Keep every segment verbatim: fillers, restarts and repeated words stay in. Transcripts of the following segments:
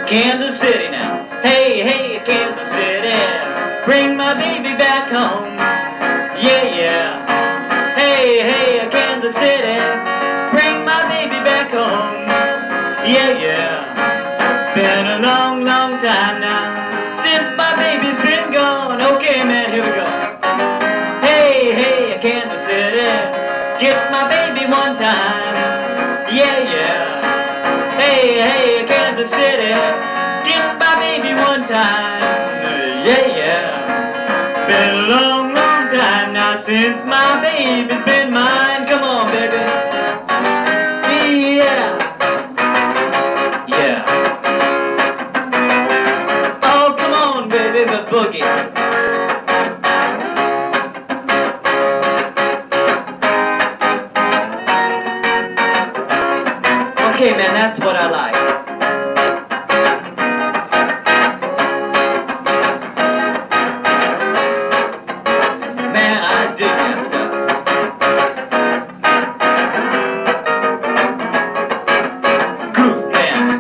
Kansas City now. Hey, hey, Kansas City, bring my baby back home. Yeah, yeah. Hey, hey, Kansas City, bring my baby back home. Yeah, yeah. Been a long, long time now since my baby's been gone. Okay, man, here we go. Hey, hey, Kansas City, get my baby one time. Yeah, yeah. Hey, hey, Kansas City, get my baby one time. Yeah, yeah. Been a long, long time now since my baby's been mine. Come on, baby. Yeah. Yeah. Oh, come on, baby, the boogie. Okay, man, that's what I like. Man, I dig that stuff. Groove band.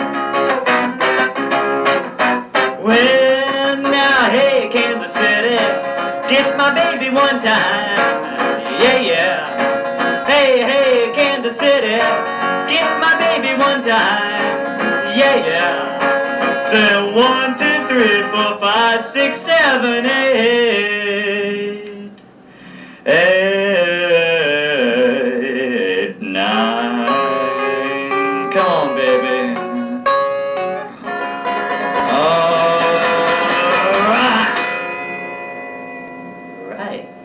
Well, now, hey, Kansas City, get my baby one time. Yeah, yeah. Hey, hey, Kansas City, get my baby one time. Yeah, yeah. Say one, two, three, four, five, six, seven, eight.